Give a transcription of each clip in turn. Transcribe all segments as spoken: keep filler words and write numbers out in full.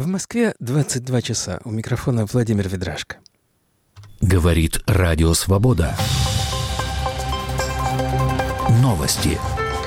В Москве двадцать два часа. У микрофона Владимир Ведрашко. Говорит Радио Свобода. Новости.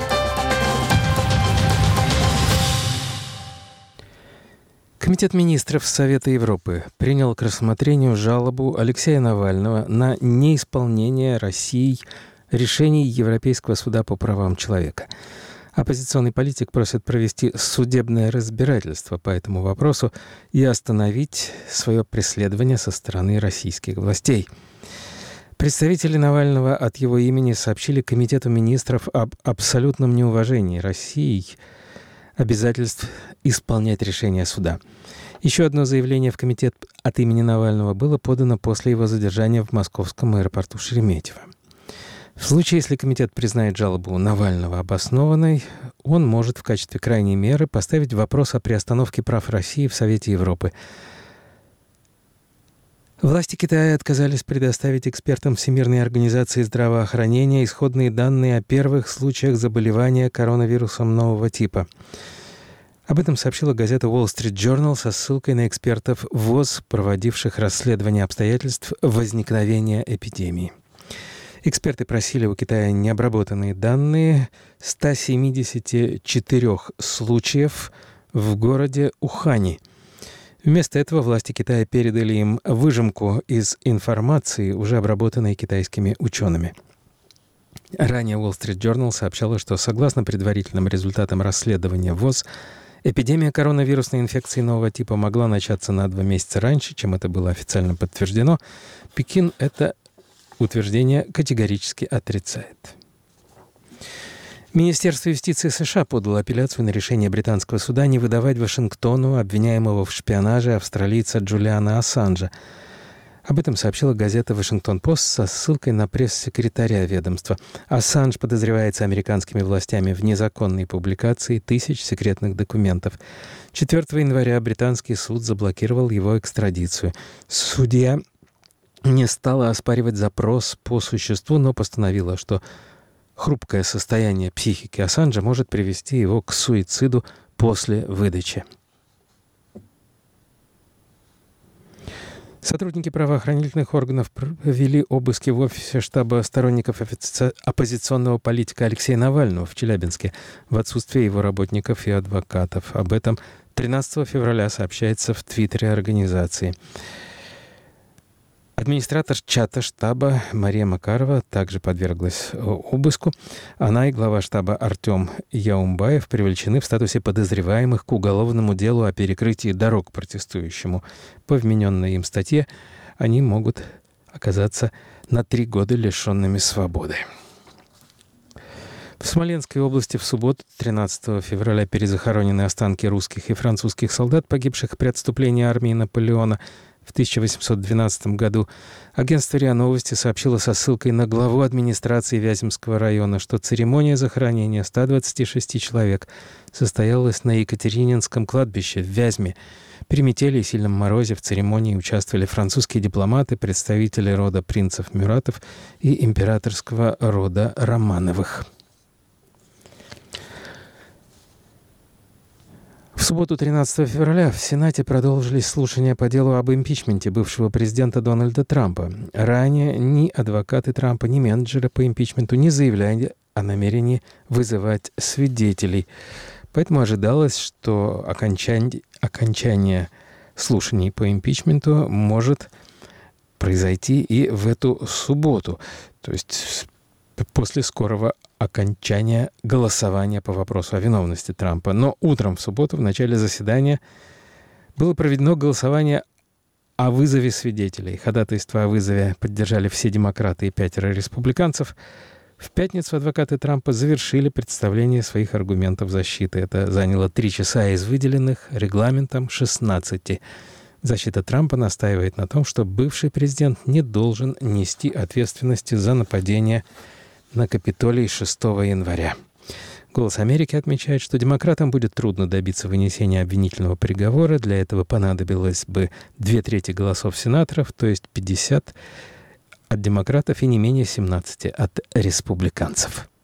Комитет министров Совета Европы принял к рассмотрению жалобу Алексея Навального на неисполнение Россией решений Европейского суда по правам человека. Оппозиционный политик просит провести судебное разбирательство по этому вопросу и остановить свое преследование со стороны российских властей. Представители Навального от его имени сообщили Комитету министров об абсолютном неуважении Россией обязательств исполнять решения суда. Еще одно заявление в комитет от имени Навального было подано после его задержания в московском аэропорту Шереметьево. В случае, если комитет признает жалобу Навального обоснованной, он может в качестве крайней меры поставить вопрос о приостановке прав России в Совете Европы. Власти Китая отказались предоставить экспертам Всемирной организации здравоохранения исходные данные о первых случаях заболевания коронавирусом нового типа. Об этом сообщила газета Wall Street Journal со ссылкой на экспертов ВОЗ, проводивших расследование обстоятельств возникновения эпидемии. Эксперты просили у Китая необработанные данные ста семидесяти четырёх случаев в городе Ухани. Вместо этого власти Китая передали им выжимку из информации, уже обработанной китайскими учеными. Ранее Wall Street Journal сообщала, что согласно предварительным результатам расследования ВОЗ, эпидемия коронавирусной инфекции нового типа могла начаться на два месяца раньше, чем это было официально подтверждено. Пекин это утверждение категорически отрицает. Министерство юстиции США подало апелляцию на решение британского суда не выдавать Вашингтону обвиняемого в шпионаже австралийца Джулиана Ассанжа. Об этом сообщила газета «Вашингтон-Пост» со ссылкой на пресс-секретаря ведомства. Ассанж подозревается американскими властями в незаконной публикации тысяч секретных документов. четвёртого января британский суд заблокировал его экстрадицию. Судья не стала оспаривать запрос по существу, но постановила, что хрупкое состояние психики Ассанжа может привести его к суициду после выдачи. Сотрудники правоохранительных органов провели обыски в офисе штаба сторонников оппозиционного политика Алексея Навального в Челябинске в отсутствие его работников и адвокатов. Об этом тринадцатого февраля сообщается в твиттере организации. Администратор чата штаба Мария Макарова также подверглась обыску. Она и глава штаба Артем Яумбаев привлечены в статусе подозреваемых к уголовному делу о перекрытии дорог протестующему. По вмененной им статье они могут оказаться на три года лишенными свободы. В Смоленской области в субботу, тринадцатого февраля, перезахоронены останки русских и французских солдат, погибших при отступлении армии Наполеона в тысяча восемьсот двенадцатом году. Агентство РИА Новости сообщило со ссылкой на главу администрации Вяземского района, что церемония захоронения ста двадцати шести человек состоялась на Екатерининском кладбище в Вязьме. При метели и сильном морозе в церемонии участвовали французские дипломаты, представители рода принцев Мюратов и императорского рода Романовых. В субботу, тринадцатого февраля, в Сенате продолжились слушания по делу об импичменте бывшего президента Дональда Трампа. Ранее ни адвокаты Трампа, ни менеджеры по импичменту не заявляли о намерении вызывать свидетелей. Поэтому ожидалось, что окончание, окончание слушаний по импичменту может произойти и в эту субботу. То есть после скорого окончания голосования по вопросу о виновности Трампа. Но утром в субботу, в начале заседания, было проведено голосование о вызове свидетелей. Ходатайство о вызове поддержали все демократы и пятеро республиканцев. В пятницу адвокаты Трампа завершили представление своих аргументов защиты. Это заняло три часа из выделенных регламентом шестнадцати. Защита Трампа настаивает на том, что бывший президент не должен нести ответственности за нападение на Капитолий шестого января. «Голос Америки» отмечает, что демократам будет трудно добиться вынесения обвинительного приговора. Для этого понадобилось бы две трети голосов сенаторов, то есть пятьдесят от демократов и не менее семнадцати от республиканцев.